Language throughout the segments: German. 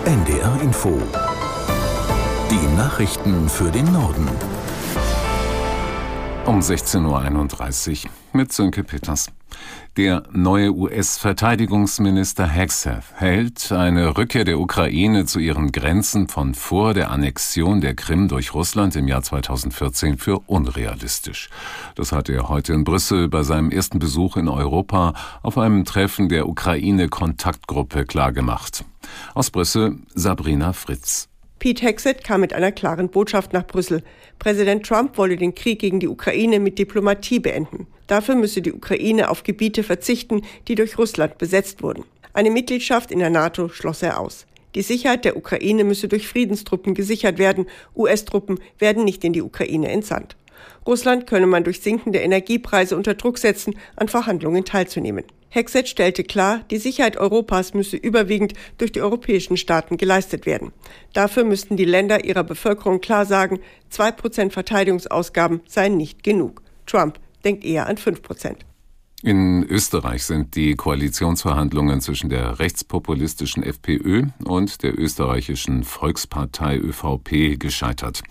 NDR Info. Die Nachrichten für den Norden. Um 16.31 Uhr mit Sönke Peters. Der neue US-Verteidigungsminister Hegseth hält eine Rückkehr der Ukraine zu ihren Grenzen von vor der Annexion der Krim durch Russland im Jahr 2014 für unrealistisch. Das hat er heute in Brüssel bei seinem ersten Besuch in Europa auf einem Treffen der Ukraine-Kontaktgruppe klargemacht. Aus Brüssel Sabrina Fritz. Pete Hegseth kam mit einer klaren Botschaft nach Brüssel. Präsident Trump wolle den Krieg gegen die Ukraine mit Diplomatie beenden. Dafür müsse die Ukraine auf Gebiete verzichten, die durch Russland besetzt wurden. Eine Mitgliedschaft in der NATO schloss er aus. Die Sicherheit der Ukraine müsse durch Friedenstruppen gesichert werden. US-Truppen werden nicht in die Ukraine entsandt. Russland könne man durch sinkende Energiepreise unter Druck setzen, an Verhandlungen teilzunehmen. Hegseth stellte klar, die Sicherheit Europas müsse überwiegend durch die europäischen Staaten geleistet werden. Dafür müssten die Länder ihrer Bevölkerung klar sagen, 2% Verteidigungsausgaben seien nicht genug. Trump denkt eher an 5%. In Österreich sind die Koalitionsverhandlungen zwischen der rechtspopulistischen FPÖ und der österreichischen Volkspartei ÖVP gescheitert.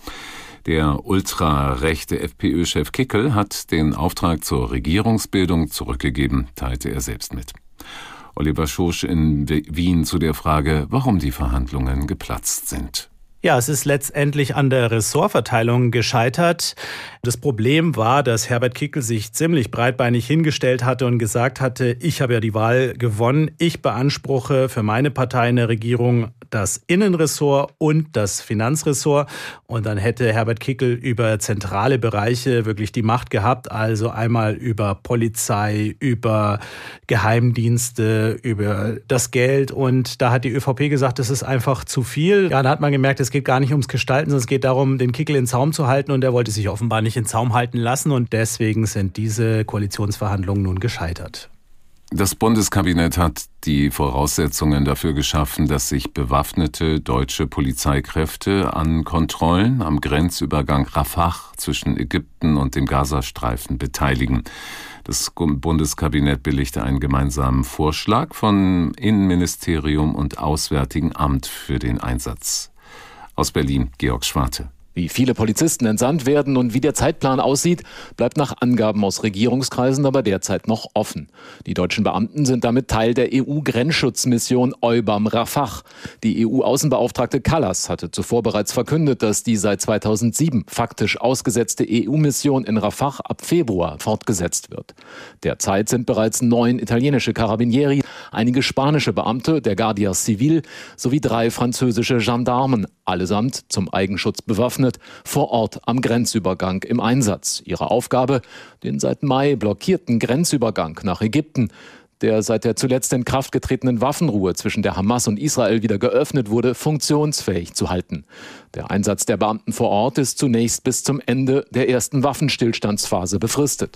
Der ultrarechte FPÖ-Chef Kickl hat den Auftrag zur Regierungsbildung zurückgegeben, teilte er selbst mit. Oliver Schosch in Wien zu der Frage, warum die Verhandlungen geplatzt sind. Ja, es ist letztendlich an der Ressortverteilung gescheitert. Das Problem war, dass Herbert Kickl sich ziemlich breitbeinig hingestellt hatte und gesagt hatte, ich habe ja die Wahl gewonnen, ich beanspruche für meine Partei in der Regierung das Innenressort und das Finanzressort. Und dann hätte Herbert Kickl über zentrale Bereiche wirklich die Macht gehabt, also einmal über Polizei, über Geheimdienste, über das Geld. Und da hat die ÖVP gesagt, das ist einfach zu viel. Ja, da hat man gemerkt, es geht gar nicht ums Gestalten, sondern es geht darum, den Kickl in Zaum zu halten. Und er wollte sich offenbar nicht in Zaum halten lassen. Und deswegen sind diese Koalitionsverhandlungen nun gescheitert. Das Bundeskabinett hat die Voraussetzungen dafür geschaffen, dass sich bewaffnete deutsche Polizeikräfte an Kontrollen am Grenzübergang Rafah zwischen Ägypten und dem Gazastreifen beteiligen. Das Bundeskabinett billigte einen gemeinsamen Vorschlag von Innenministerium und Auswärtigen Amt für den Einsatz. Aus Berlin, Georg Schwarte. Wie viele Polizisten entsandt werden und wie der Zeitplan aussieht, bleibt nach Angaben aus Regierungskreisen aber derzeit noch offen. Die deutschen Beamten sind damit Teil der EU-Grenzschutzmission EUBAM Rafah. Die EU-Außenbeauftragte Kallas hatte zuvor bereits verkündet, dass die seit 2007 faktisch ausgesetzte EU-Mission in Rafah ab Februar fortgesetzt wird. Derzeit sind bereits 9 italienische Carabinieri, einige spanische Beamte der Guardia Civil sowie 3 französische Gendarmen, allesamt zum Eigenschutz bewaffnet, vor Ort am Grenzübergang im Einsatz. Ihre Aufgabe, den seit Mai blockierten Grenzübergang nach Ägypten, der seit der zuletzt in Kraft getretenen Waffenruhe zwischen der Hamas und Israel wieder geöffnet wurde, funktionsfähig zu halten. Der Einsatz der Beamten vor Ort ist zunächst bis zum Ende der ersten Waffenstillstandsphase befristet.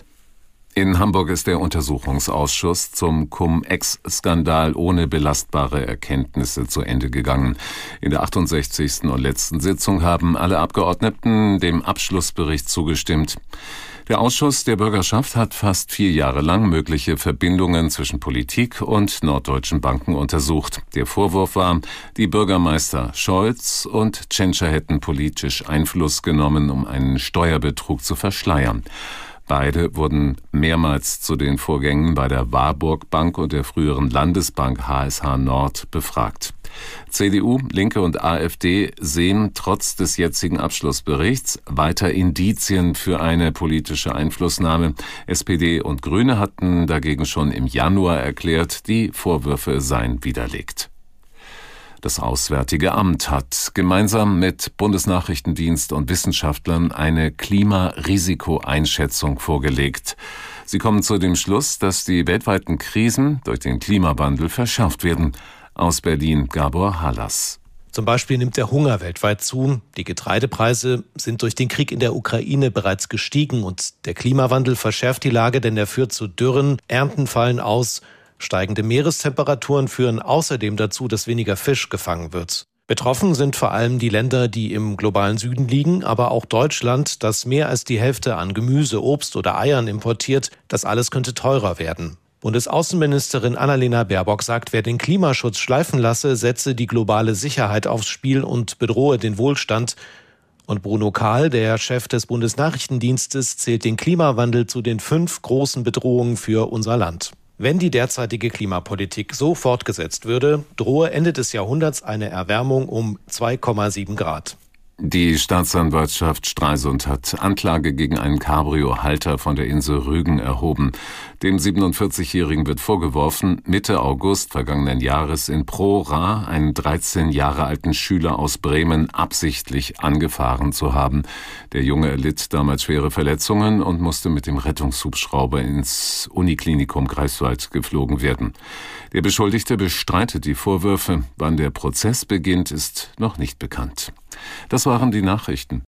In Hamburg ist der Untersuchungsausschuss zum Cum-Ex-Skandal ohne belastbare Erkenntnisse zu Ende gegangen. In der 68. und letzten Sitzung haben alle Abgeordneten dem Abschlussbericht zugestimmt. Der Ausschuss der Bürgerschaft hat fast 4 Jahre lang mögliche Verbindungen zwischen Politik und norddeutschen Banken untersucht. Der Vorwurf war, die Bürgermeister Scholz und Tschentscher hätten politisch Einfluss genommen, um einen Steuerbetrug zu verschleiern. Beide wurden mehrmals zu den Vorgängen bei der Warburg Bank und der früheren Landesbank HSH Nord befragt. CDU, Linke und AfD sehen trotz des jetzigen Abschlussberichts weiter Indizien für eine politische Einflussnahme. SPD und Grüne hatten dagegen schon im Januar erklärt, die Vorwürfe seien widerlegt. Das Auswärtige Amt hat gemeinsam mit Bundesnachrichtendienst und Wissenschaftlern eine Klimarisikoeinschätzung vorgelegt. Sie kommen zu dem Schluss, dass die weltweiten Krisen durch den Klimawandel verschärft werden. Aus Berlin Gabor Hallas. Zum Beispiel nimmt der Hunger weltweit zu. Die Getreidepreise sind durch den Krieg in der Ukraine bereits gestiegen und der Klimawandel verschärft die Lage, denn er führt zu Dürren, Ernten fallen aus. Steigende Meerestemperaturen führen außerdem dazu, dass weniger Fisch gefangen wird. Betroffen sind vor allem die Länder, die im globalen Süden liegen, aber auch Deutschland, das mehr als die Hälfte an Gemüse, Obst oder Eiern importiert. Das alles könnte teurer werden. Bundesaußenministerin Annalena Baerbock sagt, wer den Klimaschutz schleifen lasse, setze die globale Sicherheit aufs Spiel und bedrohe den Wohlstand. Und Bruno Kahl, der Chef des Bundesnachrichtendienstes, zählt den Klimawandel zu den 5 großen Bedrohungen für unser Land. Wenn die derzeitige Klimapolitik so fortgesetzt würde, drohe Ende des Jahrhunderts eine Erwärmung um 2,7 Grad. Die Staatsanwaltschaft Stralsund hat Anklage gegen einen Cabrio-Halter von der Insel Rügen erhoben. Dem 47-Jährigen wird vorgeworfen, Mitte August vergangenen Jahres in Prora einen 13 Jahre alten Schüler aus Bremen absichtlich angefahren zu haben. Der Junge erlitt damals schwere Verletzungen und musste mit dem Rettungshubschrauber ins Uniklinikum Greifswald geflogen werden. Der Beschuldigte bestreitet die Vorwürfe. Wann der Prozess beginnt, ist noch nicht bekannt. Das waren die Nachrichten.